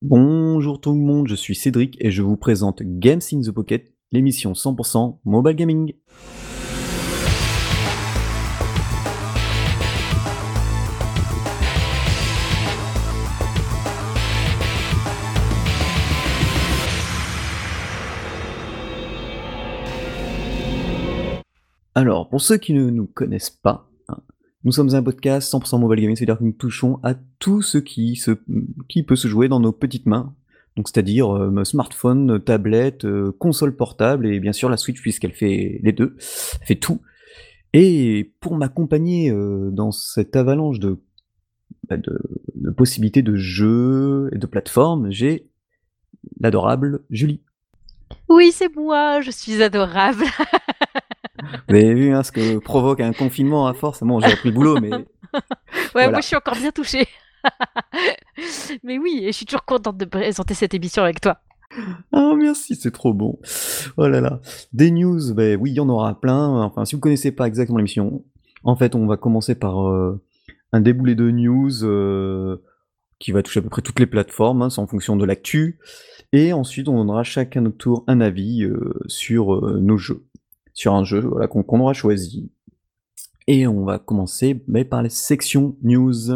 Bonjour tout le monde, je suis Cédric et je vous présente Games in the Pocket, l'émission 100% mobile gaming. Alors, pour ceux qui ne nous connaissent pas, nous sommes un podcast 100% mobile gaming, c'est-à-dire que nous touchons à tout ce qui peut se jouer dans nos petites mains. Donc, c'est-à-dire smartphone, tablette, console portable et bien sûr la Switch puisqu'elle fait les deux, elle fait tout. Et pour m'accompagner dans cette avalanche de possibilités de jeux et de plateformes, j'ai l'adorable Julie. Oui, c'est moi, je suis adorable. Vous avez vu ce que provoque un confinement à force. Bon, j'ai repris le boulot, mais Ouais, moi je voilà. suis encore bien touchée. Mais oui, et je suis toujours contente de présenter cette émission avec toi. Ah merci, c'est trop bon. Oh là là. Des news, ben oui, il y en aura plein. Enfin, si vous connaissez pas exactement l'émission, en fait, on va commencer par un déboulé de news qui va toucher à peu près toutes les plateformes, c'est en fonction de l'actu. Et ensuite, on donnera chacun notre tour un avis sur nos jeux, sur un jeu voilà, qu'on aura choisi. Et on va commencer par les sections news.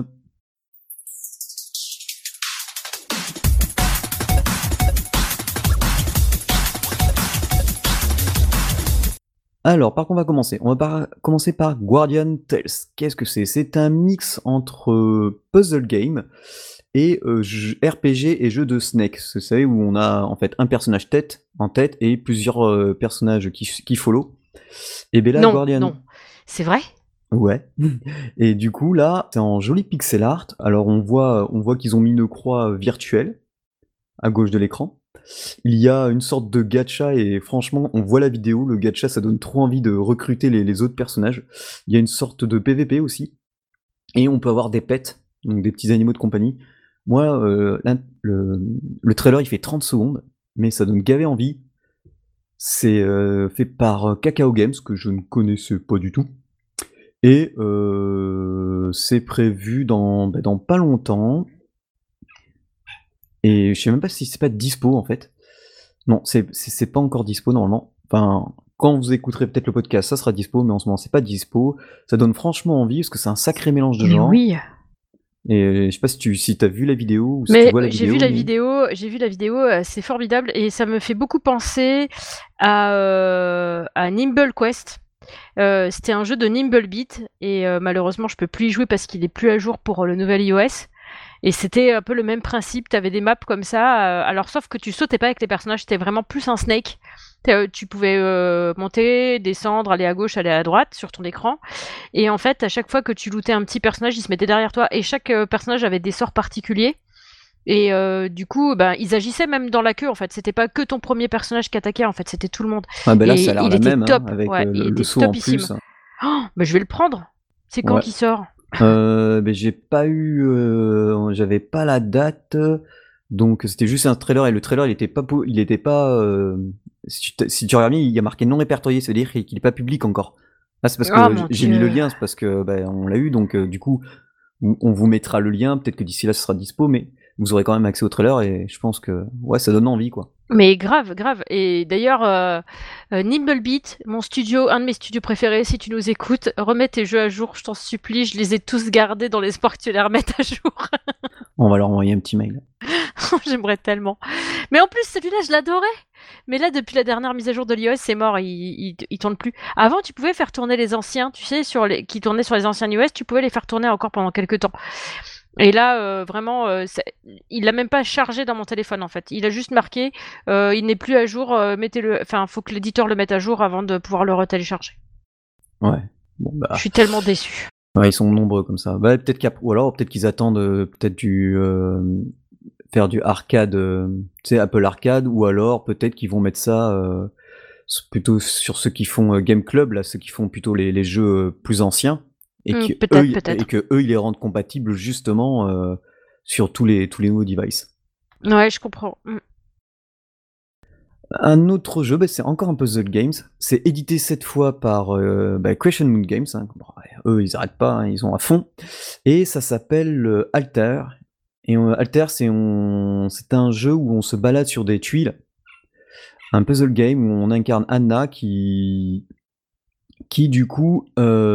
Alors, par contre, on va commencer. On va commencer par Guardian Tales. Qu'est-ce que c'est? C'est un mix entre puzzle game et RPG et jeu de Snake. Vous savez, où on a en fait un personnage en tête et plusieurs personnages qui follow. Et bien là, Non, Guardian... non. C'est vrai? Ouais. Et du coup, là, c'est en joli pixel art. Alors, on voit qu'ils ont mis une croix virtuelle à gauche de l'écran. Il y a une sorte de gacha et franchement, on voit la vidéo, le gacha, ça donne trop envie de recruter les autres personnages. Il y a une sorte de PVP aussi, et on peut avoir des pets, donc des petits animaux de compagnie. Moi, le trailer, il fait 30 secondes, mais ça donne gavé envie. C'est fait par Kakao Games, que je ne connaissais pas du tout. Et c'est prévu dans pas longtemps. Et je sais même pas si c'est pas dispo en fait. Non, c'est pas encore dispo normalement. Enfin, quand vous écouterez peut-être le podcast, ça sera dispo, mais en ce moment c'est pas dispo. Ça donne franchement envie parce que c'est un sacré mélange de Mais genres. oui. Et je sais pas si t'as vu la vidéo ou si tu Mais vois la j'ai vu vidéo, la mais vidéo, c'est formidable et ça me fait beaucoup penser à Nimble Quest. C'était un jeu de Nimblebeat et malheureusement je peux plus y jouer parce qu'il est plus à jour pour le nouvel iOS. Et c'était un peu le même principe, tu avais des maps comme ça, alors sauf que tu sautais pas avec les personnages, c'était vraiment plus un Snake. Tu pouvais monter, descendre, aller à gauche, aller à droite sur ton écran. Et en fait, à chaque fois que tu lootais un petit personnage, il se mettait derrière toi et chaque personnage avait des sorts particuliers. Et du coup, ben, ils agissaient même dans la queue en fait. C'était pas que ton premier personnage qui attaquait en fait, c'était tout le monde. ah, bah là ça a Et l'air il la était même, top, avec ouais, il le était saut en topissime. plus. Oh, bah, je vais le prendre. C'est quand Ouais. qu'il sort? Mais j'ai pas eu, j'avais pas la date, donc c'était juste un trailer et le trailer il était pas, si tu regardes bien, il y a marqué non répertorié, ça veut dire qu'il est pas public encore. Là, c'est parce Oh que mon j'ai mis le dieu. lien, c'est parce que on l'a eu, donc du coup, on vous mettra le lien. Peut-être que d'ici là, ce sera dispo, mais vous aurez quand même accès au trailer et je pense que ouais, ça donne envie, quoi. Mais grave, grave. Et d'ailleurs, Nimblebeat, un de mes studios préférés, si tu nous écoutes, remets tes jeux à jour, je t'en supplie. Je les ai tous gardés dans l'espoir que tu les remettes à jour. On va leur envoyer un petit mail. J'aimerais tellement. Mais en plus, celui-là, je l'adorais. Mais là, depuis la dernière mise à jour de l'iOS, c'est mort, il tourne plus. Avant, tu pouvais faire tourner les anciens, tu sais, qui tournaient sur les anciens iOS, tu pouvais les faire tourner encore pendant quelques temps. Et là, vraiment, il l'a même pas chargé dans mon téléphone en fait. Il a juste marqué, il n'est plus à jour, mettez-le. Enfin, faut que l'éditeur le mette à jour avant de pouvoir le retélécharger. Ouais. Bon Je bah, suis tellement déçue. ouais, ils sont nombreux comme ça. Bah, ou alors peut-être qu'ils attendent peut-être faire du arcade, tu sais, Apple Arcade, ou alors peut-être qu'ils vont mettre ça plutôt sur ceux qui font Game Club, là, ceux qui font plutôt les jeux plus anciens, Peut-être, peut-être. que eux ils les rendent compatibles justement sur tous les nouveaux devices. Ouais, je comprends. Un autre jeu, c'est encore un puzzle games. C'est édité cette fois par Crescent Moon Games. Bon, ouais, eux, ils arrêtent pas, ils sont à fond. Et ça s'appelle Alter. Et Alter, c'est un jeu où on se balade sur des tuiles, un puzzle game où on incarne Anna qui du coup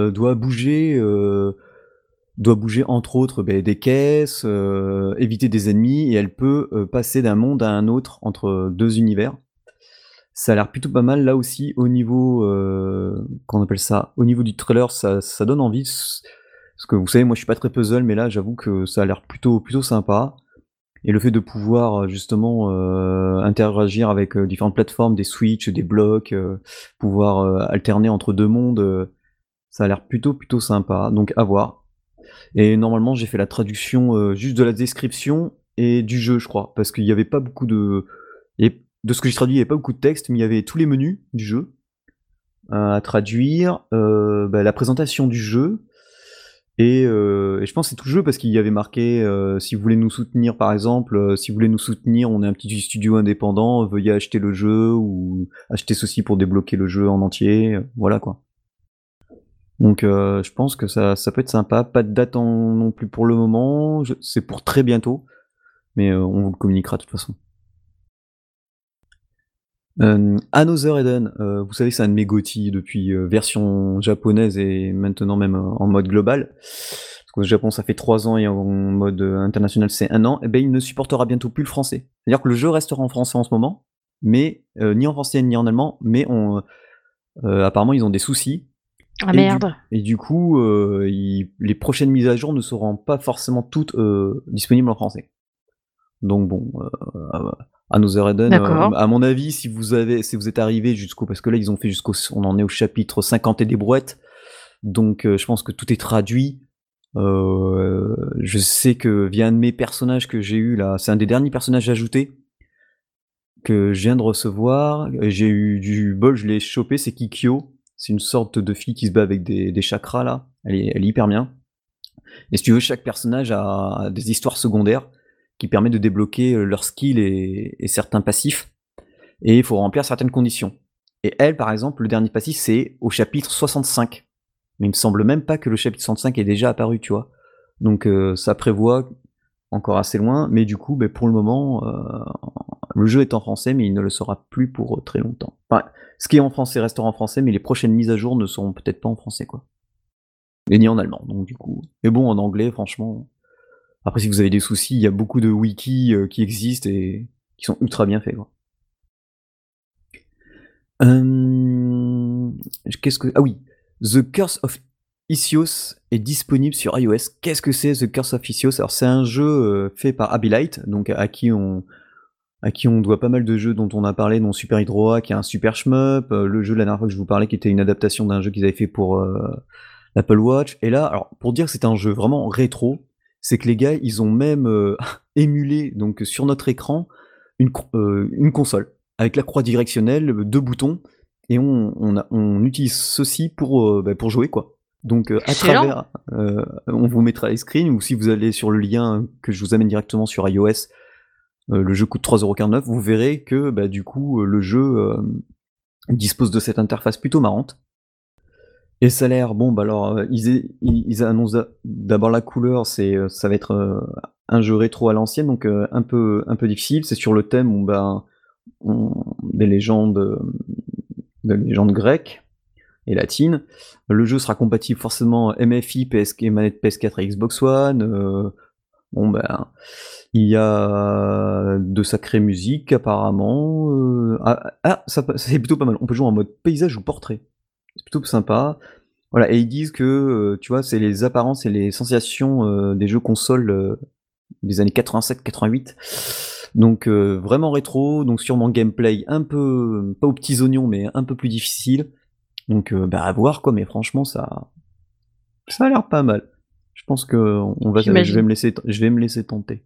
doit bouger entre autres des caisses, éviter des ennemis, et elle peut passer d'un monde à un autre entre deux univers. Ça a l'air plutôt pas mal là aussi au niveau, comment on appelle ça? Au niveau du trailer, ça donne envie. Parce que vous savez, moi je suis pas très puzzle, mais là j'avoue que ça a l'air plutôt sympa. Et le fait de pouvoir justement interagir avec différentes plateformes, des Switch, des blocs, pouvoir alterner entre deux mondes, ça a l'air plutôt sympa. Donc à voir. Et normalement j'ai fait la traduction juste de la description et du jeu, je crois, parce qu'il y avait pas beaucoup de, et de ce que j'ai traduit, il y avait pas beaucoup de texte, mais il y avait tous les menus du jeu à traduire, la présentation du jeu. Et je pense que c'est tout le jeu parce qu'il y avait marqué si vous voulez nous soutenir, par exemple, si vous voulez nous soutenir, on est un petit studio indépendant, veuillez acheter le jeu ou acheter ceci pour débloquer le jeu en entier, voilà quoi. Donc je pense que ça peut être sympa. Pas de date non plus pour le moment, c'est pour très bientôt, mais on vous le communiquera de toute façon. Another Eden, vous savez, c'est un de mes GOTY depuis version japonaise et maintenant même en mode global. Parce qu'au Japon, ça fait 3 ans et en mode international, c'est 1 an. Et ben, il ne supportera bientôt plus le français. C'est-à-dire que le jeu restera en français en ce moment, mais ni en français ni en allemand, mais apparemment, ils ont des soucis. Ah Et du, merde. et du coup, les prochaines mises à jour ne seront pas forcément toutes disponibles en français. Donc bon, Another Eden, D'accord. à mon avis, si vous êtes arrivé jusqu'au, parce que là ils ont fait on en est au chapitre 50 et des brouettes, donc je pense que tout est traduit. Je sais que via un de mes personnages que j'ai eu là, c'est un des derniers personnages ajoutés que je viens de recevoir. J'ai eu du bol, je l'ai chopé, c'est Kikyo. C'est une sorte de fille qui se bat avec des chakras là. Elle est hyper bien. Et si tu veux, chaque personnage a des histoires secondaires qui permettent de débloquer leurs skills et certains passifs. Et il faut remplir certaines conditions. Et elle, par exemple, le dernier passif, c'est au chapitre 65. Mais il me semble même pas que le chapitre 65 est déjà apparu, tu vois. Donc ça prévoit encore assez loin, mais du coup, pour le moment, le jeu est en français, mais il ne le sera plus pour très longtemps. Enfin, ce qui est en français restera en français, mais les prochaines mises à jour ne seront peut-être pas en français, quoi. Et ni en allemand, donc du coup. Mais bon, en anglais, franchement. Après, si vous avez des soucis, il y a beaucoup de wikis qui existent et qui sont ultra bien faits, quoi. Qu'est-ce que... Ah oui, The Curse of Issios est disponible sur iOS. Qu'est-ce que c'est The Curse of Issios? Alors c'est un jeu fait par Abilite, donc à qui on doit pas mal de jeux dont on a parlé, dont Super Hydro Hack, qui est un super shmup, le jeu de la dernière fois que je vous parlais qui était une adaptation d'un jeu qu'ils avaient fait pour l'Apple Watch. Et là, alors pour dire que c'est un jeu vraiment rétro, c'est que les gars ils ont même émulé donc sur notre écran une console avec la croix directionnelle, deux boutons, et on utilise ceci pour jouer quoi. Donc à Excellent. travers, on vous mettra les screens, ou si vous allez sur le lien que je vous amène directement sur iOS, le jeu coûte 3,49 €, vous verrez que du coup le jeu dispose de cette interface plutôt marrante. Et ça a l'air, bon alors ils annoncent d'abord la couleur, ça va être un jeu rétro à l'ancienne, donc un peu difficile. C'est sur le thème où des légendes grecques et latines. Le jeu sera compatible forcément MFI, PSK, manette PS4 et Xbox One. Il y a de sacrées musiques apparemment. C'est plutôt pas mal. On peut jouer en mode paysage ou portrait. C'est plutôt sympa. Voilà, et ils disent que, tu vois, c'est les apparences et les sensations des jeux consoles des années 87-88. Donc vraiment rétro, donc sûrement gameplay un peu, pas aux petits oignons, mais un peu plus difficile. Donc à voir quoi, mais franchement ça a l'air pas mal. Je pense que J'imagine. je vais me laisser tenter.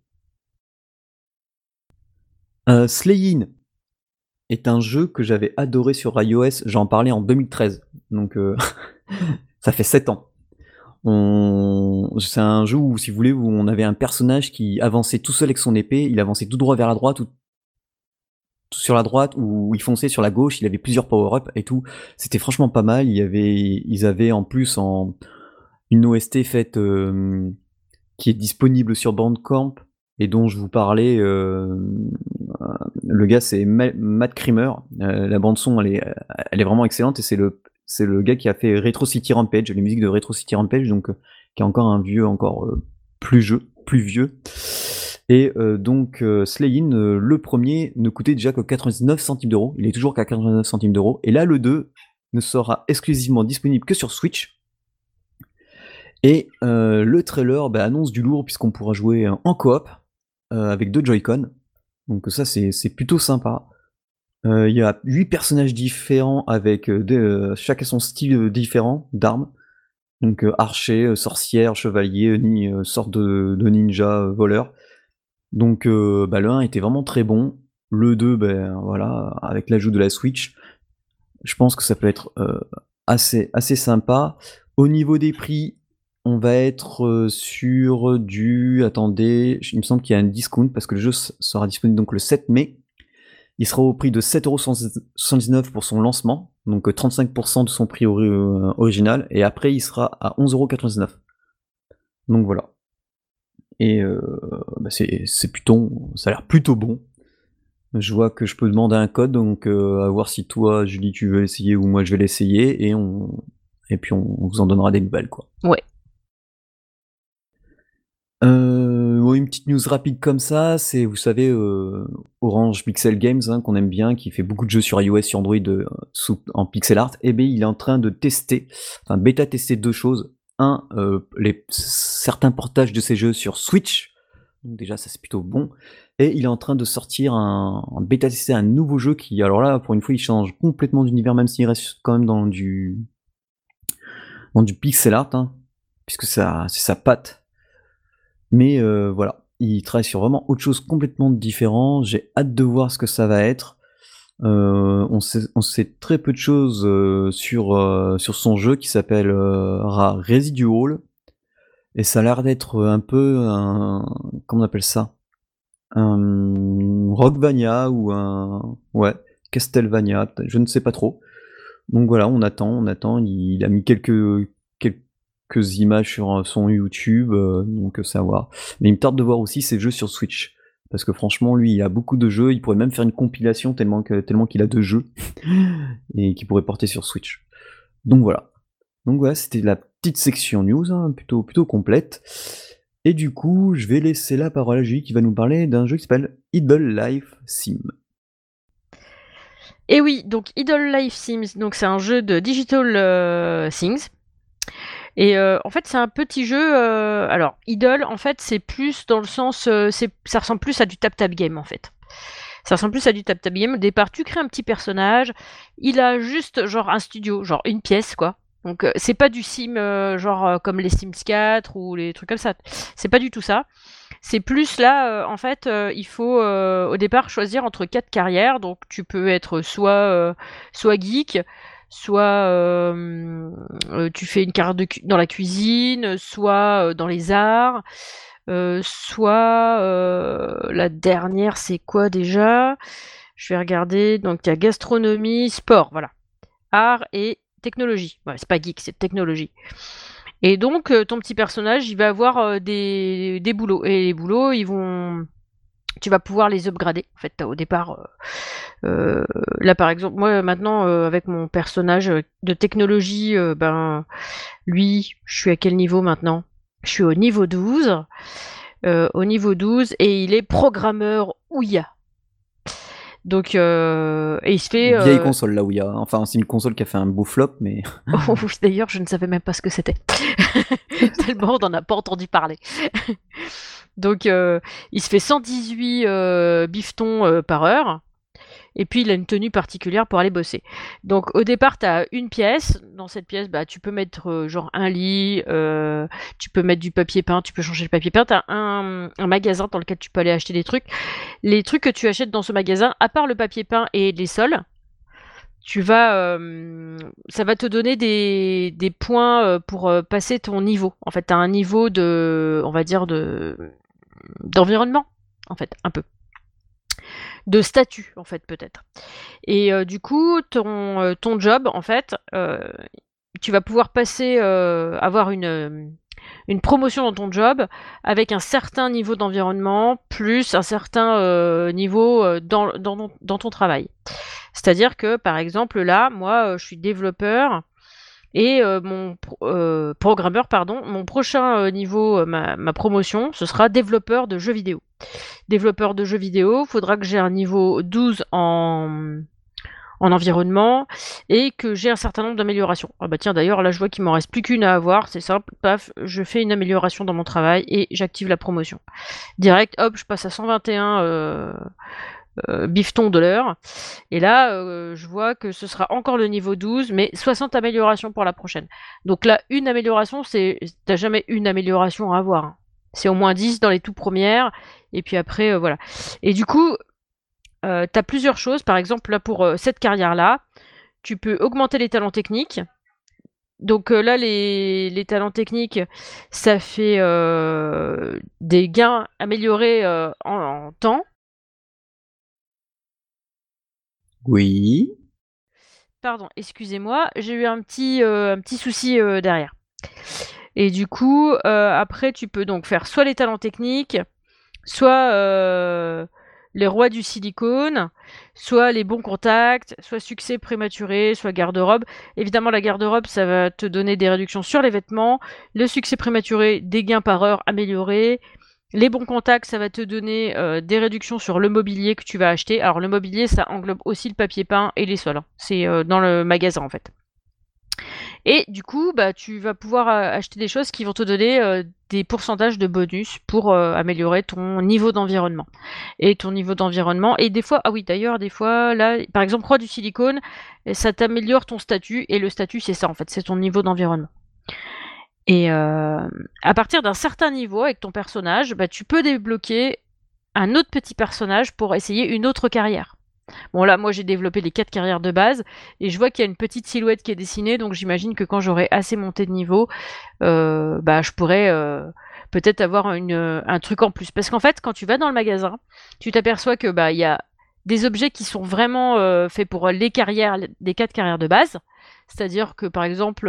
Slay In est un jeu que j'avais adoré sur iOS, j'en parlais en 2013, donc ça fait 7 ans. C'est un jeu où, si vous voulez, où on avait un personnage qui avançait tout seul avec son épée, il avançait tout droit vers la droite ou tout sur la droite, ou il fonçait sur la gauche, il avait plusieurs power-up et tout. C'était franchement pas mal. Ils avaient en plus une OST faite qui est disponible sur Bandcamp, et dont je vous parlais, le gars c'est Matt Creamer. La bande son elle est vraiment excellente et c'est le gars qui a fait Retro City Rampage, les musiques de Retro City Rampage, donc qui est encore un vieux, encore plus vieux. Et donc Slay-In, le premier ne coûtait déjà que 99 centimes d'euros. Il est toujours qu'à 89 centimes d'euros. Et là, le 2 ne sera exclusivement disponible que sur Switch. Et le trailer annonce du lourd puisqu'on pourra jouer en coop avec 2 Joy-Con. Donc ça, c'est plutôt sympa. Il y a 8 personnages différents avec chacun son style différent d'armes. Donc archer, sorcière, chevalier, sorte de ninja, voleur. Donc le 1 était vraiment très bon. Le 2, voilà, avec l'ajout de la Switch, je pense que ça peut être assez sympa. Au niveau des prix, on va être sur du... Attendez, il me semble qu'il y a un discount parce que le jeu sera disponible donc le 7 mai. Il sera au prix de 7,79€ pour son lancement, donc 35% de son prix original, et après il sera à 11,99€. Donc voilà. Et c'est plutôt, ça a l'air plutôt bon. Je vois que je peux demander un code, donc à voir si toi, Julie, tu veux l'essayer ou moi je vais l'essayer, et puis on vous en donnera des nouvelles, quoi. Ouais. Une petite news rapide comme ça, c'est, vous savez, Orange Pixel Games, hein, qu'on aime bien, qui fait beaucoup de jeux sur iOS, sur Android, en pixel art, et bien il est en train de tester, enfin bêta-tester 2 choses. Un, certains portages de ces jeux sur Switch, donc déjà ça c'est plutôt bon, et il est en train de sortir en bêta-tester un nouveau jeu qui, alors là, pour une fois, il change complètement d'univers, même s'il reste quand même dans du pixel art, hein, puisque c'est sa patte. Mais voilà, il travaille sur vraiment autre chose complètement différent. J'ai hâte de voir ce que ça va être. On sait très peu de choses sur son jeu qui s'appelle Residual. Et ça a l'air d'être un peu un... Comment on appelle ça? Un Rockvania ou un... Ouais, Castlevania, je ne sais pas trop. Donc voilà, on attend. Il a mis quelques images sur son YouTube, donc ça va voir. Mais il me tarde de voir aussi ses jeux sur Switch. Parce que franchement, lui, il a beaucoup de jeux. Il pourrait même faire une compilation tellement qu'il a de jeux et qu'il pourrait porter sur Switch. Donc voilà. Donc voilà, c'était la petite section news, hein, plutôt complète. Et du coup, je vais laisser la parole à Julie qui va nous parler d'un jeu qui s'appelle Idle Life Sim. Et oui, donc Idle Life Sims, donc c'est un jeu de Digital Things. Et en fait, c'est un petit jeu. Alors, Idle, en fait, c'est plus dans le sens, ça ressemble plus à du tap-tap game en fait. Ça ressemble plus à du tap-tap game. Au départ, tu crées un petit personnage. Il a juste genre un studio, genre une pièce quoi. Donc c'est pas du sim genre comme les Sims 4 ou les trucs comme ça. C'est pas du tout ça. C'est plus là, en fait, il faut au départ choisir entre 4 carrières. Donc tu peux être soit geek, soit tu fais une carrière dans la cuisine, soit dans les arts, soit la dernière, c'est quoi déjà? Je vais regarder. Donc il y a gastronomie, sport, voilà. Art et technologie. Ouais, c'est pas geek, c'est technologie. Et donc, ton petit personnage, il va avoir des boulots. Et les boulots, tu vas pouvoir les upgrader. En fait, au départ, là par exemple, moi maintenant, avec mon personnage de technologie, lui, je suis à quel niveau maintenant? Je suis au niveau 12. Au niveau 12, et il est programmeur Ouya. Donc, et il se fait. Vieille console là où il y a. Enfin, c'est une console qui a fait un beau flop, mais. Oh, d'ailleurs, je ne savais même pas ce que c'était. Tellement on n'en a pas entendu parler. Donc, il se fait 118 bifetons par heure. Et puis, il a une tenue particulière pour aller bosser. Donc, au départ, tu as une pièce. Dans cette pièce, tu peux mettre genre un lit, tu peux mettre du papier peint, tu peux changer le papier peint. Tu as un magasin dans lequel tu peux aller acheter des trucs. Les trucs que tu achètes dans ce magasin, à part le papier peint et les sols, ça va te donner des points pour passer ton niveau. En fait, tu as un niveau on va dire, d'environnement, en fait, un peu. De statut, en fait, peut-être. Et du coup, ton job, en fait, tu vas pouvoir avoir une promotion dans ton job avec un certain niveau d'environnement, plus un certain niveau dans ton travail. C'est-à-dire que, par exemple, là, moi, je suis développeur et programmeur, pardon. Mon prochain niveau, ma promotion, ce sera développeur de jeux vidéo. Développeur de jeux vidéo, faudra que j'ai un niveau 12 en environnement et que j'ai un certain nombre d'améliorations. Ah bah tiens, d'ailleurs, là, je vois qu'il m'en reste plus qu'une à avoir. C'est simple, paf, je fais une amélioration dans mon travail et j'active la promotion. Direct, hop, je passe à 121 bifetons de l'heure. Et là, je vois que ce sera encore le niveau 12, mais 60 améliorations pour la prochaine. Donc là, une amélioration, t'as jamais une amélioration à avoir, hein. C'est au moins 10 dans les tout premières, et puis après, voilà. Et du coup, t'as plusieurs choses. Par exemple, là, pour cette carrière-là, tu peux augmenter les talents techniques. Donc là, les talents techniques, ça fait des gains améliorés en temps. Oui. Pardon, excusez-moi, j'ai eu un petit souci derrière. Et du coup, après, tu peux donc faire soit les talents techniques, soit les rois du silicone, soit les bons contacts, soit succès prématuré, soit garde-robe. Évidemment, la garde-robe, ça va te donner des réductions sur les vêtements. Le succès prématuré, des gains par heure améliorés. Les bons contacts, ça va te donner des réductions sur le mobilier que tu vas acheter. Alors le mobilier, ça englobe aussi le papier peint et les sols, hein. C'est dans le magasin en fait. Et du coup, bah, tu vas pouvoir acheter des choses qui vont te donner des pourcentages de bonus pour améliorer ton niveau d'environnement. Et ton niveau d'environnement, et des fois, ah oui, d'ailleurs, des fois, là, par exemple, roi du silicone, ça t'améliore ton statut, et le statut, c'est ça en fait, c'est ton niveau d'environnement. Et à partir d'un certain niveau avec ton personnage, bah, tu peux débloquer un autre petit personnage pour essayer une autre carrière. Bon là, moi j'ai développé les 4 carrières de base et je vois qu'il y a une petite silhouette qui est dessinée, donc j'imagine que quand j'aurai assez monté de niveau, bah, je pourrais peut-être avoir un truc en plus. Parce qu'en fait, quand tu vas dans le magasin, tu t'aperçois que bah, y a des objets qui sont vraiment faits pour les 4 carrières de base. C'est-à-dire que par exemple,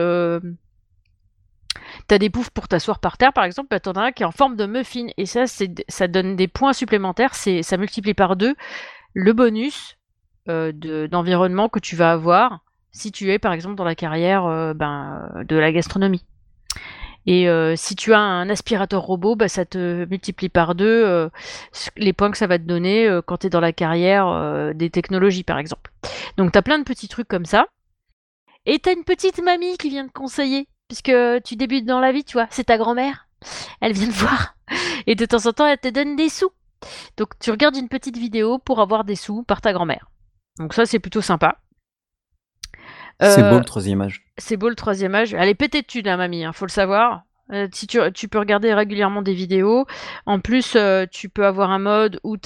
t'as des poufs pour t'asseoir par terre, par exemple, bah, t'en as un qui est en forme de muffin. Et ça donne des points supplémentaires, ça multiplie par 2 le bonus d'environnement que tu vas avoir si tu es, par exemple, dans la carrière de la gastronomie. Et si tu as un aspirateur robot, bah, ça te multiplie par 2 les points que ça va te donner quand tu es dans la carrière des technologies, par exemple. Donc, tu as plein de petits trucs comme ça. Et tu as une petite mamie qui vient te conseiller, puisque tu débutes dans la vie, tu vois. C'est ta grand-mère. Elle vient te voir. Et de temps en temps, elle te donne des sous. Donc, tu regardes une petite vidéo pour avoir des sous par ta grand-mère. Donc ça, c'est plutôt sympa. C'est beau Euh, le troisième âge. c'est beau le troisième âge. Elle est pétée de thunes, la mamie, hein, faut le savoir. Si tu peux regarder régulièrement des vidéos. En plus, tu peux avoir un mode où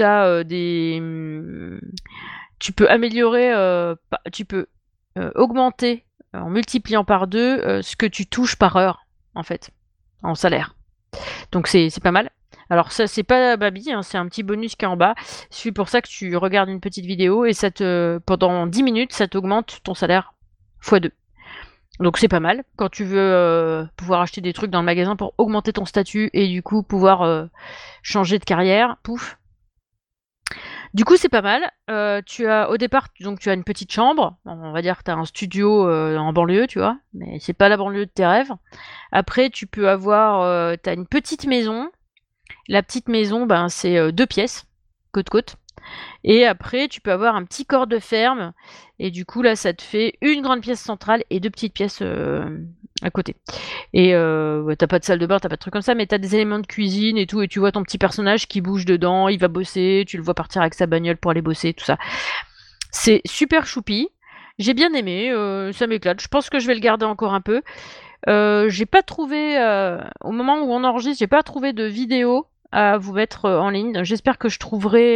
tu peux améliorer, tu peux augmenter en multipliant par 2 ce que tu touches par heure, en fait, en salaire. Donc c'est pas mal. Alors ça, c'est pas Babi, hein, c'est un petit bonus qui est en bas. C'est pour ça que tu regardes une petite vidéo et pendant 10 minutes, ça t'augmente ton salaire x2. Donc c'est pas mal quand tu veux pouvoir acheter des trucs dans le magasin pour augmenter ton statut et du coup pouvoir changer de carrière. Pouf. Du coup c'est pas mal. Au départ donc tu as une petite chambre. On va dire que tu as un studio en banlieue, tu vois, mais c'est pas la banlieue de tes rêves. Après tu peux avoir, t'as une petite maison. La petite maison, ben, c'est 2 pièces, côte-côte. Et après, tu peux avoir un petit corps de ferme. Et du coup, là, ça te fait une grande pièce centrale et 2 petites pièces à côté. Et ouais, t'as pas de salle de bain, t'as pas de trucs comme ça, mais t'as des éléments de cuisine et tout. Et tu vois ton petit personnage qui bouge dedans, il va bosser, tu le vois partir avec sa bagnole pour aller bosser, tout ça. C'est super choupi. J'ai bien aimé, ça m'éclate. Je pense que je vais le garder encore un peu. J'ai pas trouvé, au moment où on enregistre, j'ai pas trouvé de vidéo à vous mettre en ligne. J'espère que je trouverai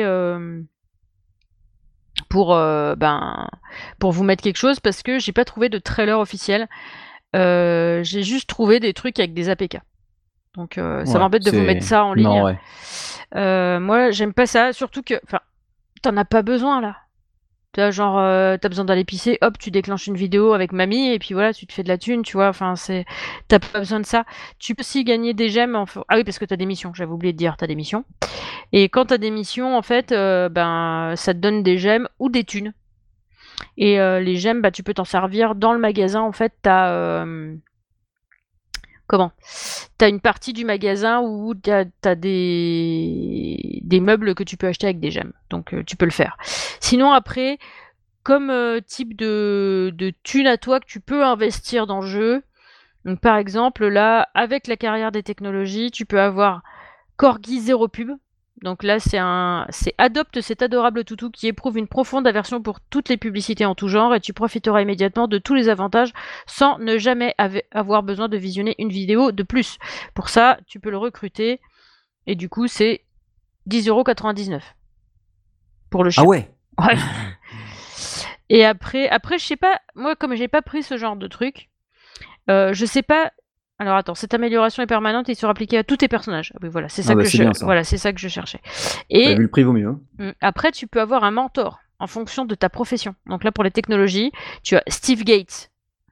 pour, pour vous mettre quelque chose parce que j'ai pas trouvé de trailer officiel. J'ai juste trouvé des trucs avec des APK. Donc ça Ouais, m'embête de vous mettre ça en non, ligne. ouais. Moi, j'aime pas ça, surtout que, enfin, t'en as pas besoin là. Tu vois, genre, tu besoin d'aller pisser, hop, tu déclenches une vidéo avec mamie et puis voilà, tu te fais de la thune, tu vois? Enfin, tu pas besoin de ça. Tu peux aussi gagner des gemmes ah oui, parce que tu as des missions, j'avais oublié de dire, tu as des missions et quand tu as des missions, en fait, ben, ça te donne des gemmes ou des thunes et les gemmes, bah, tu peux t'en servir dans le magasin. En fait, tu as, comment? Tu as une partie du magasin où tu as des meubles que tu peux acheter avec des gemmes, donc tu peux le faire. Sinon après, comme type de thunes à toi que tu peux investir dans le jeu, donc par exemple là, avec la carrière des technologies, tu peux avoir Corgi Zéro Pub. Donc là, c'est adopte cet adorable toutou qui éprouve une profonde aversion pour toutes les publicités en tout genre et tu profiteras immédiatement de tous les avantages sans ne jamais avoir besoin de visionner une vidéo de plus. Pour ça, tu peux le recruter et du coup, c'est 10,99 € pour le Ah chien. ouais. Ouais. Et après, je sais pas, moi comme j'ai pas pris ce genre de truc, je sais pas. Alors attends, cette amélioration est permanente et il sera appliquée à tous tes personnages. Ah oui, voilà, c'est Ah ça bah que c'est je, bien ça. voilà, c'est ça que je cherchais. Bah, Et vu le prix, vaut mieux. Hein. après, tu peux avoir un mentor en fonction de ta profession. Donc là, pour les technologies, tu as Steve Gates.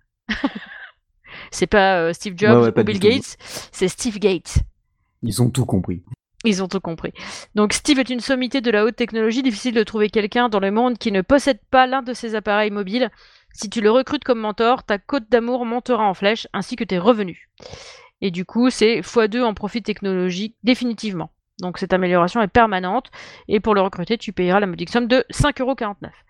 C'est pas Steve Ouais, Jobs ouais, ou pas du Bill tout. Gates, c'est Steve Gates. Ils ont tout compris. Ils ont tout compris. Donc Steve est une sommité de la haute technologie, difficile de trouver quelqu'un dans le monde qui ne possède pas l'un de ses appareils mobiles. Si tu le recrutes comme mentor, ta cote d'amour montera en flèche, ainsi que tes revenus. Et du coup, c'est x2 en profit technologique définitivement. Donc cette amélioration est permanente, et pour le recruter, tu payeras la modique somme de 5,49 €.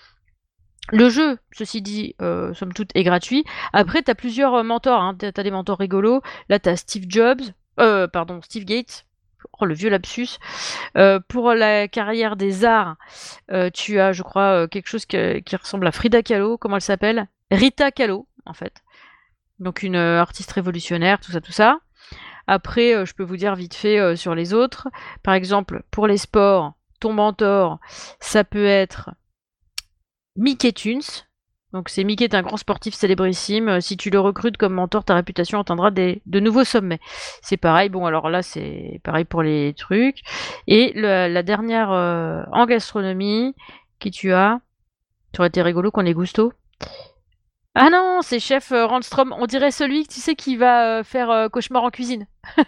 Le jeu, ceci dit, somme toute, est gratuit. Après, tu as plusieurs mentors, hein. Tu as des mentors rigolos. Là, tu as Steve Jobs, Steve Gates. Oh, le vieux lapsus. Pour la carrière des arts, tu as, je crois, quelque chose qui ressemble à Frida Kahlo. Comment elle s'appelle? Rita Kahlo, en fait. Donc une artiste révolutionnaire, tout ça, tout ça. Après, je peux vous dire vite fait sur les autres. Par exemple, pour les sports, ton mentor, ça peut être Mickey Tunes. Donc c'est Mickey est un grand sportif célébrissime. Si tu le recrutes comme mentor, ta réputation atteindra de nouveaux sommets. C'est pareil. Bon, alors là, c'est pareil pour les trucs. Et la dernière en gastronomie, qui tu as, ça aurait été rigolo qu'on ait Gusto. Ah non, c'est chef Randstrom. On dirait celui, tu sais, qui va faire cauchemar en cuisine.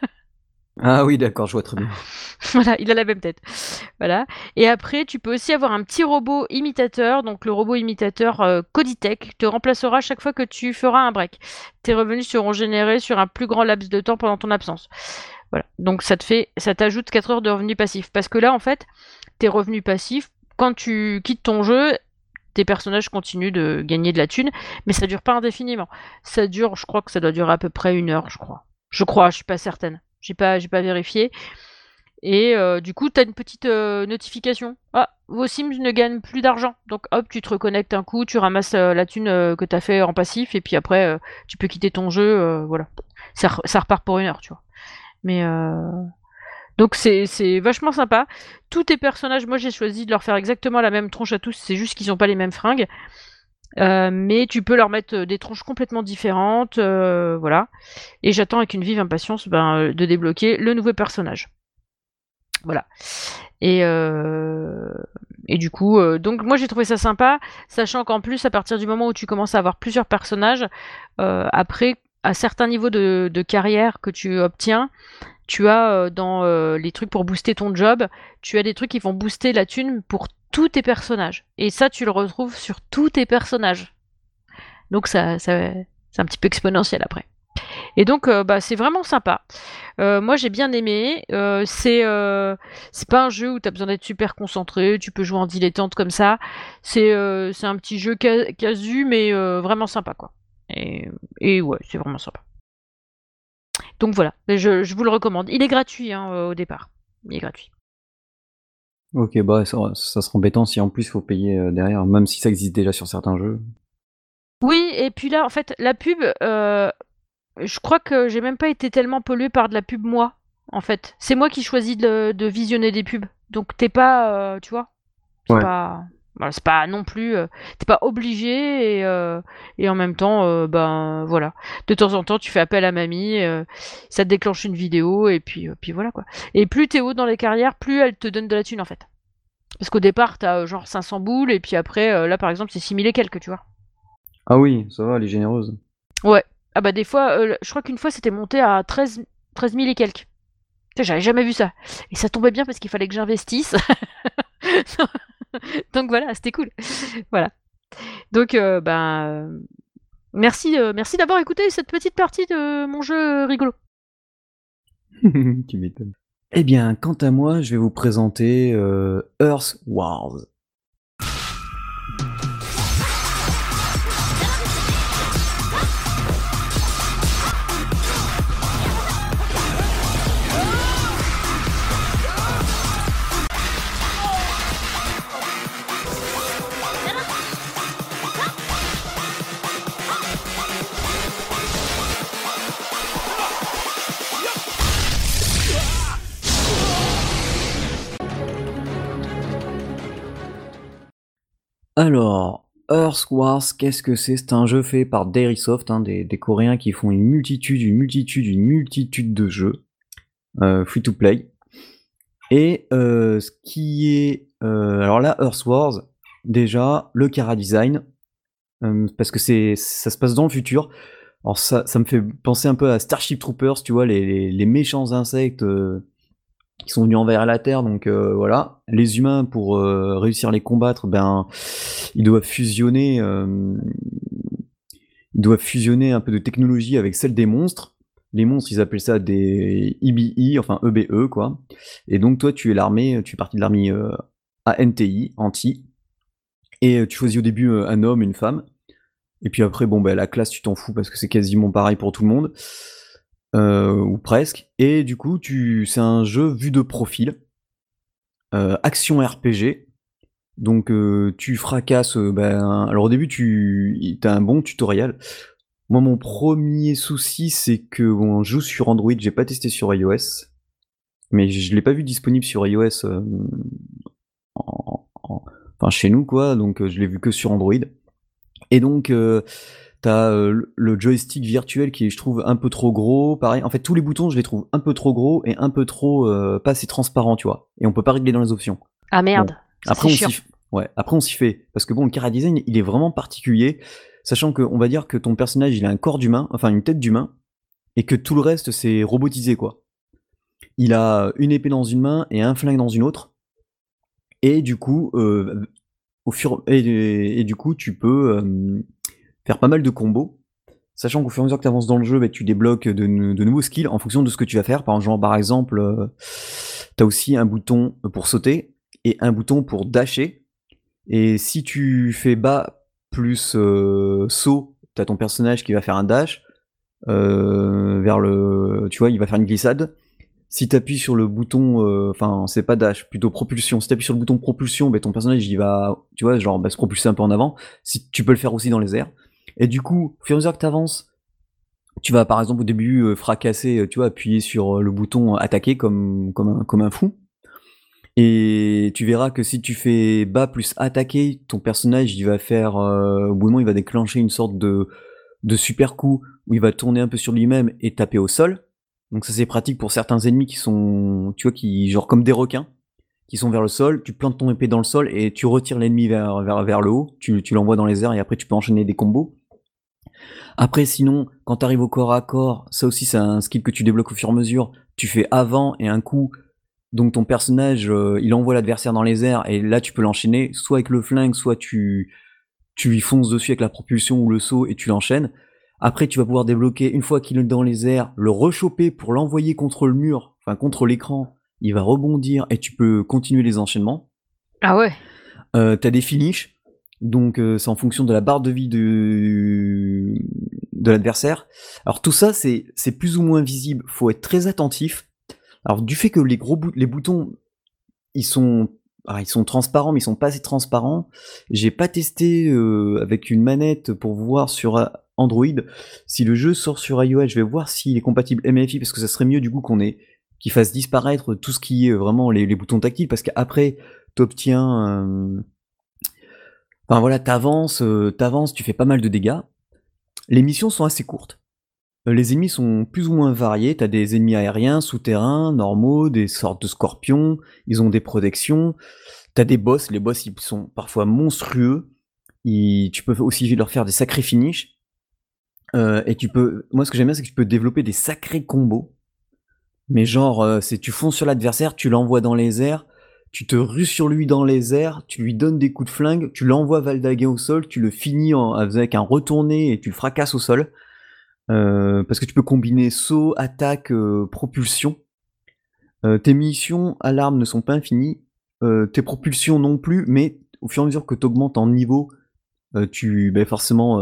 Ah oui, d'accord, je vois très bien. Voilà, il a la même tête. Voilà. Et après, tu peux aussi avoir un petit robot imitateur. Donc, le robot imitateur Coditech te remplacera chaque fois que tu feras un break. Tes revenus seront générés sur un plus grand laps de temps pendant ton absence. Voilà. Donc, ça t'ajoute 4 heures de revenus passifs. Parce que là, en fait, tes revenus passifs, quand tu quittes ton jeu, tes personnages continuent de gagner de la thune, mais ça dure pas indéfiniment. Ça dure, je crois que ça doit durer à peu près 1 heure, je crois. Je suis pas certaine. J'ai pas vérifié. Et du coup, tu as une petite notification. Ah, vos Sims ne gagnent plus d'argent. Donc hop, tu te reconnectes un coup, tu ramasses la thune que tu as fait en passif, et puis après, tu peux quitter ton jeu. Voilà. Ça repart pour 1 heure, tu vois. Mais donc c'est vachement sympa. Tous tes personnages, moi j'ai choisi de leur faire exactement la même tronche à tous, c'est juste qu'ils n'ont pas les mêmes fringues. Mais tu peux leur mettre des tronches complètement différentes, voilà. Et j'attends avec une vive impatience de débloquer le nouveau personnage. Voilà. Et du coup, donc moi j'ai trouvé ça sympa, sachant qu'en plus, à partir du moment où tu commences à avoir plusieurs personnages, après, à certains niveaux de carrière que tu obtiens, tu as dans les trucs pour booster ton job, tu as des trucs qui vont booster la thune pour tous tes personnages. Et ça, tu le retrouves sur tous tes personnages. Donc c'est un petit peu exponentiel après. Et donc, c'est vraiment sympa. Moi, j'ai bien aimé. C'est pas un jeu où tu as besoin d'être super concentré. Tu peux jouer en dilettante comme ça. C'est un petit jeu casu, mais vraiment sympa, quoi. Et ouais, c'est vraiment sympa. Donc voilà, je vous le recommande. Il est gratuit hein, au départ. Il est gratuit. Ok, bah ça sera embêtant si en plus il faut payer derrière, même si ça existe déjà sur certains jeux. Oui, et puis là, en fait, la pub, je crois que j'ai même pas été tellement polluée par de la pub, moi, en fait. C'est moi qui choisis de visionner des pubs. Donc t'es pas, tu vois, c'est Ouais. pas, voilà, c'est pas non plus, t'es pas obligé et en même temps, voilà. De temps en temps, tu fais appel à mamie, ça te déclenche une vidéo et puis voilà quoi. Et plus t'es haut dans les carrières, plus elle te donne de la thune en fait. Parce qu'au départ, t'as genre 500 boules, et puis après, là par exemple, c'est 6000 et quelques, tu vois. Ah oui, ça va, elle est généreuse. Ouais. Ah bah des fois, je crois qu'une fois c'était monté à 13 000 et quelques. Putain, j'avais jamais vu ça. Et ça tombait bien parce qu'il fallait que j'investisse. Donc voilà, c'était cool. Voilà. Donc merci d'avoir écouté cette petite partie de mon jeu rigolo. Tu m'étonnes. Eh bien, quant à moi, je vais vous présenter Earth Wars. Alors, Earth Wars, qu'est-ce que c'est? C'est un jeu fait par Dairysoft, hein, des Coréens qui font une multitude de jeux free to play. Et ce qui est... alors là, Earth Wars, déjà, le chara design, parce que ça se passe dans le futur. Alors ça me fait penser un peu à Starship Troopers, tu vois, les méchants insectes qui sont venus envers la Terre, donc voilà. Les humains, pour réussir à les combattre, ben, ils doivent fusionner, un peu de technologie avec celle des monstres. Les monstres, ils appellent ça des EBE, enfin EBE, quoi. Et donc toi, tu es parti de l'armée ANTI, anti, et tu choisis au début un homme, une femme. Et puis après, bon, bah, la classe, tu t'en fous parce que c'est quasiment pareil pour tout le monde. Ou presque. Et du coup, c'est un jeu vu de profil. Action RPG. Donc tu fracasses. Alors au début, t'as un bon tutoriel. Moi, mon premier souci, c'est que bon, je joue sur Android, j'ai pas testé sur iOS. Mais je l'ai pas vu disponible sur iOS enfin, chez nous, quoi. Donc je l'ai vu que sur Android. Et donc, t'as le joystick virtuel qui est, je trouve, un peu trop gros. Pareil, en fait, tous les boutons, je les trouve un peu trop gros et un peu trop pas assez transparents, tu vois. Et on peut pas régler dans les options. Ah Bon, merde, ça après c'est on chiant. s'y, ouais, après on s'y fait. Parce que bon, le chara design, il est vraiment particulier, sachant que on va dire que ton personnage, il a un corps d'humain, enfin une tête d'humain, et que tout le reste c'est robotisé, quoi. Il a une épée dans une main et un flingue dans une autre, et du coup, et du coup, tu peux faire pas mal de combos. Sachant qu'au fur et à mesure que tu avances dans le jeu, bah, tu débloques de nouveaux skills en fonction de ce que tu vas faire. Par exemple, tu as aussi un bouton pour sauter et un bouton pour dasher. Et si tu fais bas plus saut, tu as ton personnage qui va faire un dash vers le. Tu vois, il va faire une glissade. Si tu appuies sur le bouton, enfin, c'est pas dash, plutôt propulsion. Si tu appuies sur le bouton propulsion, bah, ton personnage il va, tu vois, genre se propulser un peu en avant. Si tu peux le faire aussi dans les airs. Et du coup, au fur et à mesure que tu avances, tu vas par exemple au début fracasser, tu vois, appuyer sur le bouton attaquer comme un fou. Et tu verras que si tu fais bas plus attaquer, ton personnage il va faire, au bout d'un moment il va déclencher une sorte de super coup où il va tourner un peu sur lui-même et taper au sol. Donc ça c'est pratique pour certains ennemis qui sont, tu vois, qui genre comme des requins, qui sont vers le sol. Tu plantes ton épée dans le sol et tu retires l'ennemi vers le haut. Tu l'envoies dans les airs et après tu peux enchaîner des combos. Après, sinon, quand tu arrives au corps à corps, ça aussi, c'est un skill que tu débloques au fur et à mesure. Tu fais avant et un coup. Donc ton personnage, il envoie l'adversaire dans les airs et là, tu peux l'enchaîner, soit avec le flingue, soit tu lui fonces dessus avec la propulsion ou le saut et tu l'enchaînes. Après, tu vas pouvoir débloquer, une fois qu'il est dans les airs, le rechoper pour l'envoyer contre le mur, enfin contre l'écran. Il va rebondir et tu peux continuer les enchaînements. Ah ouais. T'as des finishes, donc c'est en fonction de la barre de vie de l'adversaire. Alors tout ça, c'est plus ou moins visible, faut être très attentif. Alors du fait que les boutons, ils sont transparents, mais ils sont pas assez transparents. J'ai pas testé avec une manette pour voir sur Android. Si le jeu sort sur iOS, je vais voir s'il est compatible MFI, parce que ça serait mieux du coup qu'il fasse disparaître tout ce qui est vraiment les boutons tactiles, parce qu'après, t'obtiens... Enfin voilà, t'avances, tu fais pas mal de dégâts. Les missions sont assez courtes. Les ennemis sont plus ou moins variés. T'as des ennemis aériens, souterrains, normaux, des sortes de scorpions. Ils ont des protections. T'as des boss, les boss ils sont parfois monstrueux, tu peux aussi leur faire des sacrés finishes, et moi ce que j'aime bien c'est que tu peux développer des sacrés combos, mais genre c'est tu fonces sur l'adversaire, tu l'envoies dans les airs, tu te rues sur lui dans les airs, tu lui donnes des coups de flingue, tu l'envoies valdaguer au sol, tu le finis avec un retourné et tu le fracasses au sol. Parce que tu peux combiner saut, attaque, propulsion. Tes munitions à l'arme ne sont pas infinies, tes propulsions non plus, mais au fur et à mesure que tu augmentes en niveau, forcément,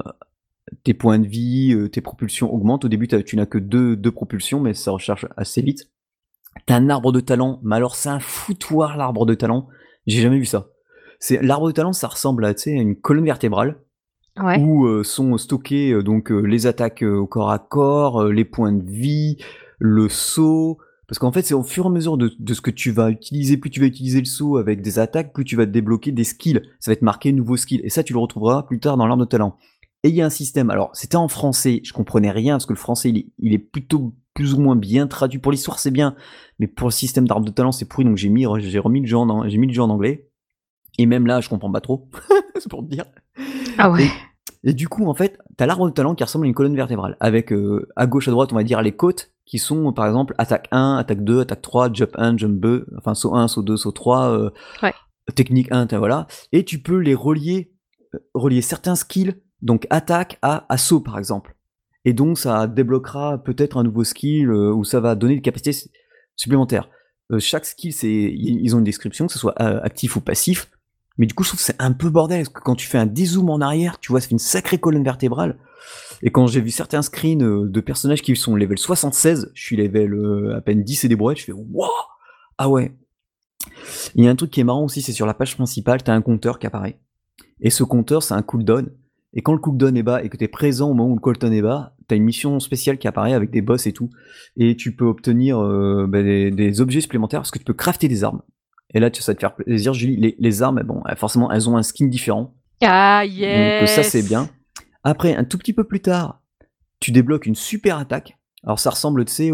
tes points de vie, tes propulsions augmentent. Au début, tu n'as que deux propulsions, mais ça recharge assez vite. T'as un arbre de talent, mais alors c'est un foutoir l'arbre de talent. J'ai jamais vu ça. L'arbre de talent, ça ressemble à une colonne vertébrale Ouais. où sont stockées les attaques au corps à corps, les points de vie, le saut. Parce qu'en fait, c'est au fur et à mesure de ce que tu vas utiliser, plus tu vas utiliser le saut avec des attaques, plus tu vas te débloquer des skills. Ça va être marqué nouveau skill. Et ça, tu le retrouveras plus tard dans l'arbre de talent. Et il y a un système. Alors, c'était en français, je comprenais rien parce que le français, il est plutôt plus ou moins bien traduit. Pour l'histoire, c'est bien, mais pour le système d'arbre de talent, c'est pourri. Donc j'ai mis le jeu en anglais. Et même là, je comprends pas trop. C'est pour te dire. Ah ouais. Et du coup, en fait, t'as l'arbre de talent qui ressemble à une colonne vertébrale, avec à gauche, à droite, on va dire les côtes, qui sont par exemple attaque 1, attaque 2, attaque 3, jump 1, jump 2, enfin saut 1, saut 2, saut 3, Ouais. technique 1, voilà. Et tu peux les relier certains skills, donc attaque à saut par exemple. Et donc ça débloquera peut-être un nouveau skill, où ça va donner des capacités supplémentaires. Chaque skill, ils ont une description, que ce soit actif ou passif. Mais du coup, je trouve que c'est un peu bordel, parce que quand tu fais un dézoom en arrière, tu vois, ça fait une sacrée colonne vertébrale. Et quand j'ai vu certains screens de personnages qui sont level 76, je suis level à peine 10 et des brouettes, je fais waouh. Ah ouais. Il y a un truc qui est marrant aussi, c'est sur la page principale, t'as un compteur qui apparaît. Et ce compteur, c'est un cooldown. Et quand le cooldown est bas et que t'es présent au moment où le cooldown est bas, t'as une mission spéciale qui apparaît avec des boss et tout. Et tu peux obtenir des objets supplémentaires parce que tu peux crafter des armes. Et là, ça va te faire plaisir, Julie. Les armes, bon, forcément, elles ont un skin différent. Ah Donc ça, c'est yes! bien. Après, un tout petit peu plus tard, tu débloques une super attaque. Alors ça ressemble, tu sais,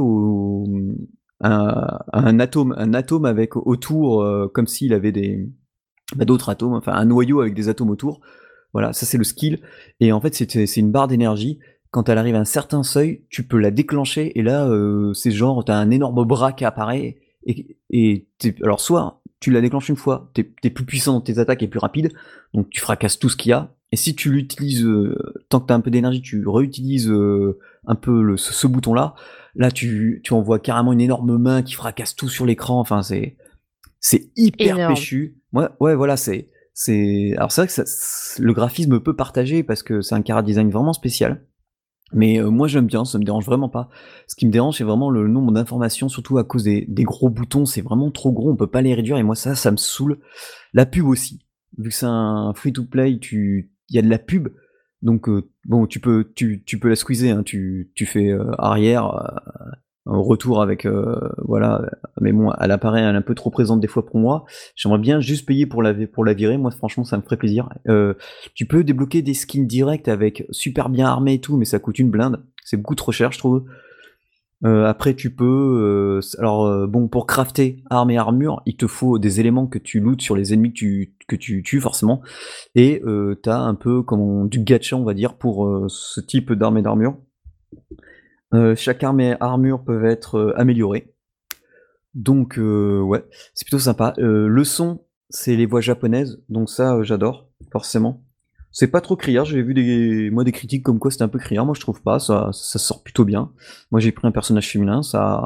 à un atome avec autour, comme s'il avait d'autres atomes, enfin un noyau avec des atomes autour. Voilà, ça c'est le skill. Et en fait, c'est une barre d'énergie. Quand elle arrive à un certain seuil, tu peux la déclencher. Et là, c'est genre, t'as un énorme bras qui apparaît. Alors, soit tu la déclenches une fois, t'es plus puissant dans tes attaques et plus rapide. Donc, tu fracasses tout ce qu'il y a. Et si tu l'utilises, tant que t'as un peu d'énergie, tu réutilises un peu ce bouton-là. Là, tu envoies carrément une énorme main qui fracasse tout sur l'écran. Enfin, c'est hyper Énorme. péchu. Ouais, voilà, alors c'est vrai que le graphisme peut partager parce que c'est un chara design vraiment spécial. Mais moi j'aime bien, ça me dérange vraiment pas. Ce qui me dérange, c'est vraiment le nombre d'informations, surtout à cause des gros boutons, c'est vraiment trop gros, on peut pas les réduire, et moi ça me saoule. La pub aussi. Vu que c'est un free-to-play, il y a de la pub, donc bon, tu peux la squeezer, hein, tu fais arrière, un retour avec voilà, mais bon, elle apparaît, elle est un peu trop présente des fois pour moi. J'aimerais bien juste payer pour la virer, moi franchement ça me ferait plaisir. Tu peux débloquer des skins directs avec super bien armés et tout, mais ça coûte une blinde, c'est beaucoup trop cher je trouve. Après tu peux bon, pour crafter armes et armure, il te faut des éléments que tu lootes sur les ennemis que tu tues forcément, et t'as un peu comme du gacha on va dire pour ce type d'armes et d'armure. Chaque arme et armure peuvent être améliorées. Donc ouais, c'est plutôt sympa. Le son, c'est les voix japonaises, donc ça j'adore, forcément. C'est pas trop criard, j'ai vu des critiques comme quoi c'était un peu criard, moi je trouve pas, ça sort plutôt bien. Moi j'ai pris un personnage féminin,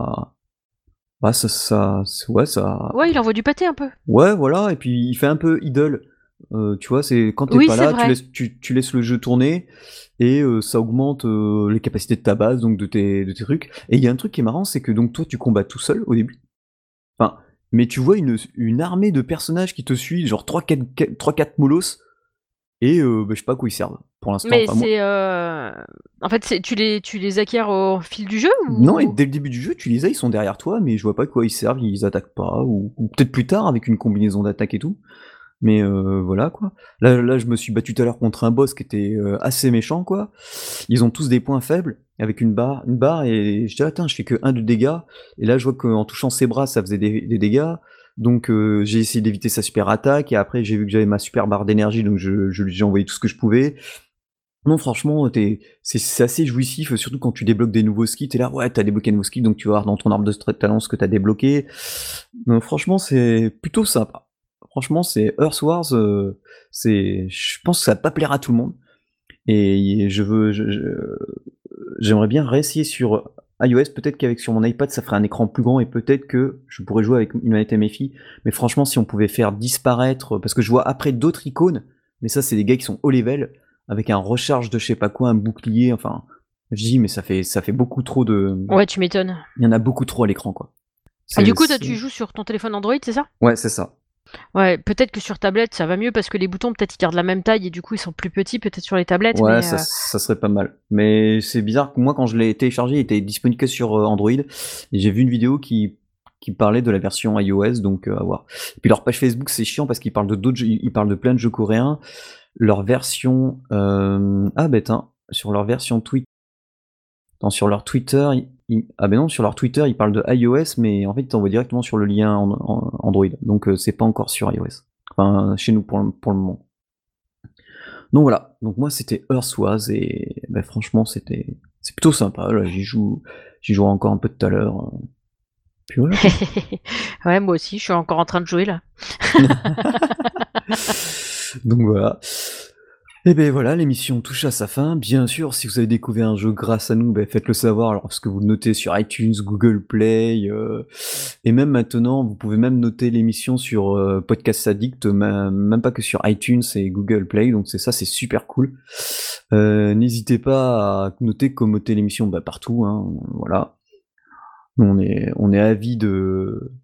ouais, ça. Ouais, il envoie du pâté un peu. Ouais, voilà, et puis il fait un peu idle. Tu vois, c'est quand t'es Oui, pas c'est là, vrai. tu laisses le jeu tourner, et ça augmente les capacités de ta base, donc de tes trucs. Et il y a un truc qui est marrant, c'est que donc toi tu combats tout seul au début. Enfin, mais tu vois une armée de personnages qui te suivent, genre 3-4 molosses, et je sais pas à quoi ils servent, pour l'instant. Mais Enfin, moi. c'est, en fait, tu les acquiers au fil du jeu Non, et ou? dès le début du jeu, tu les as, ils sont derrière toi, mais je vois pas à quoi ils servent, ils attaquent pas, ou peut-être plus tard avec une combinaison d'attaque et tout. Mais voilà quoi. Là, je me suis battu tout à l'heure contre un boss qui était assez méchant quoi. Ils ont tous des points faibles avec une barre, et je dis attends, je fais que 1 de dégâts, et là je vois qu'en touchant ses bras ça faisait des dégâts. Donc j'ai essayé d'éviter sa super attaque et après j'ai vu que j'avais ma super barre d'énergie donc j'ai envoyé tout ce que je pouvais. Non franchement, c'est assez jouissif, surtout quand tu débloques des nouveaux skills, tu là: «Ouais, t'as débloqué un nouveau skill donc tu vas voir dans ton arbre de talent ce que t'as débloqué». Non franchement, c'est plutôt sympa. Franchement, c'est Earthwars, je pense que ça va pas plaire à tout le monde et j'aimerais bien réessayer sur iOS. Peut-être qu'avec sur mon iPad, ça ferait un écran plus grand et peut-être que je pourrais jouer avec une manette MFI. Mais franchement, si on pouvait faire disparaître, parce que je vois après d'autres icônes, mais ça, c'est des gars qui sont haut level, avec un recharge de je sais pas quoi, un bouclier, enfin, je dis, mais ça fait beaucoup trop de. Ouais, tu m'étonnes. Il y en a beaucoup trop à l'écran, quoi. Ah, du coup, toi, tu joues sur ton téléphone Android, c'est ça? Ouais, c'est ça. Ouais, peut-être que sur tablette, ça va mieux parce que les boutons, peut-être, ils gardent la même taille et du coup, ils sont plus petits, peut-être sur les tablettes, Ouais, mais ça serait pas mal. Mais c'est bizarre que moi, quand je l'ai téléchargé, il était disponible que sur Android. Et j'ai vu une vidéo qui parlait de la version iOS, donc à voir. Et puis leur page Facebook, c'est chiant parce qu'ils parlent de d'autres jeux, ils parlent de plein de jeux coréens. Leur version, ah bête, hein, sur leur version Twitter, sur leur Twitter, ah ben non, sur leur Twitter, ils parlent de iOS, mais en fait, ils t'envoient directement sur le lien Android. Donc c'est pas encore sur iOS. Enfin, chez nous pour le moment. Donc voilà, donc moi c'était Earthwars et bah, franchement c'est plutôt sympa, là j'y joue encore un peu tout à l'heure. Puis voilà quoi. ouais, moi aussi, je suis encore en train de jouer là. Donc voilà. Et ben voilà, l'émission touche à sa fin. Bien sûr, si vous avez découvert un jeu grâce à nous, faites-le savoir lorsque vous le notez sur iTunes, Google Play, et même maintenant, vous pouvez même noter l'émission sur Podcast Addict, même pas que sur iTunes et Google Play, donc c'est super cool. N'hésitez pas à noter, commenter l'émission partout, hein, voilà. Nous, on est avis de...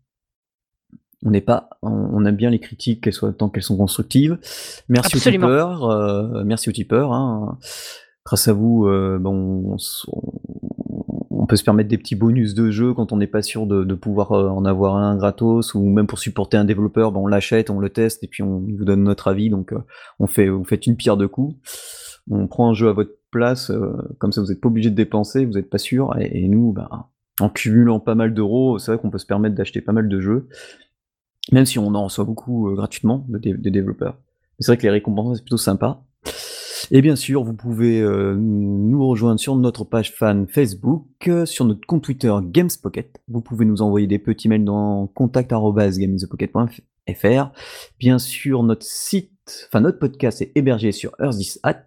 On aime bien les critiques, tant qu'elles sont constructives. Merci aux Absolument. tipeurs, hein. Grâce à vous, on peut se permettre des petits bonus de jeu quand on n'est pas sûr de pouvoir en avoir un gratos, ou même pour supporter un développeur, on l'achète, on le teste et puis on vous donne notre avis. Donc vous faites une pierre deux coups. On prend un jeu à votre place, comme ça vous n'êtes pas obligé de dépenser, vous n'êtes pas sûr. Et nous, en cumulant pas mal d'euros, c'est vrai qu'on peut se permettre d'acheter pas mal de jeux. Même si on en reçoit beaucoup gratuitement des développeurs. C'est vrai que les récompenses, c'est plutôt sympa. Et bien sûr, vous pouvez nous rejoindre sur notre page fan Facebook, sur notre compte Twitter GamesPocket. Vous pouvez nous envoyer des petits mails dans contact@gamespocket.fr. Bien sûr, notre podcast est hébergé sur EarthDisHat.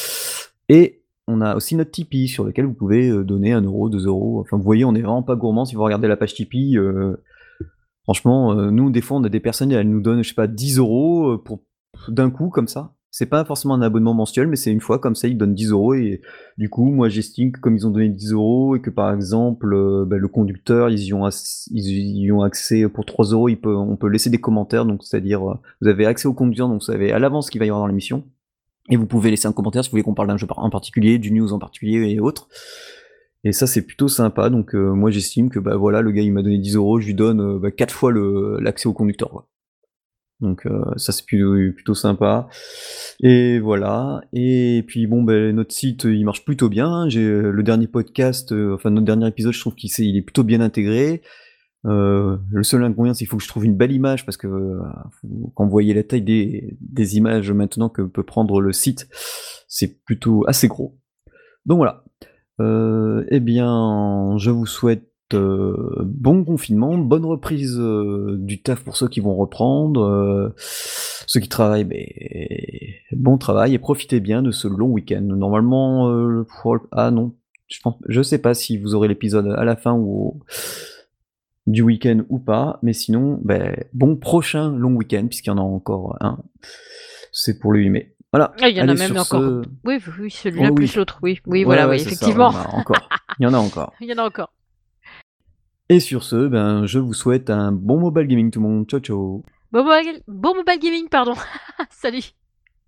Et on a aussi notre Tipeee sur lequel vous pouvez donner 1 euro, 2 euros. Enfin, vous voyez, on n'est vraiment pas gourmand. Si vous regardez la page Tipeee, franchement, nous, des fois, on a des personnes, elles nous donnent, je sais pas, 10 euros d'un coup, comme ça. C'est pas forcément un abonnement mensuel, mais c'est une fois, comme ça, ils donnent 10 euros. Et du coup, moi, j'estime que comme ils ont donné 10 euros et que, par exemple, le conducteur, ils y ont accès pour 3 euros, on peut laisser des commentaires. Donc, c'est-à-dire, vous avez accès au conducteur, donc vous savez à l'avance ce qu'il va y avoir dans l'émission. Et vous pouvez laisser un commentaire si vous voulez qu'on parle d'un jeu en particulier, du news en particulier et autres. Et ça, c'est plutôt sympa. Donc, moi, j'estime que voilà, le gars, il m'a donné 10 euros, je lui donne 4 fois l'accès au conducteur, quoi. Donc, ça, c'est plutôt sympa. Et voilà. Et puis, notre site, il marche plutôt bien. J'ai le dernier podcast, notre dernier épisode, je trouve il est plutôt bien intégré. Le seul inconvénient, c'est qu'il faut que je trouve une belle image parce que quand vous voyez la taille des images maintenant que peut prendre le site, c'est plutôt assez gros. Donc voilà. Eh bien, je vous souhaite bon confinement, bonne reprise du taf pour ceux qui vont reprendre. Ceux qui travaillent, bon travail et profitez bien de ce long week-end. Normalement, ah non, je sais pas si vous aurez l'épisode à la fin ou du week-end ou pas, mais sinon, bon prochain long week-end puisqu'il y en a encore un. C'est pour le 8 mai. Voilà. Ah, il y en a Allez, même sur encore. ce... Oui, celui-là Oh plus oui. l'autre. Oui, Ouais, voilà, oui, c'est ça, effectivement. encore. Il y en a encore. Il y en a encore. Et sur ce, je vous souhaite un bon mobile gaming tout le monde. Ciao, ciao. Bon mobile gaming, pardon. Salut.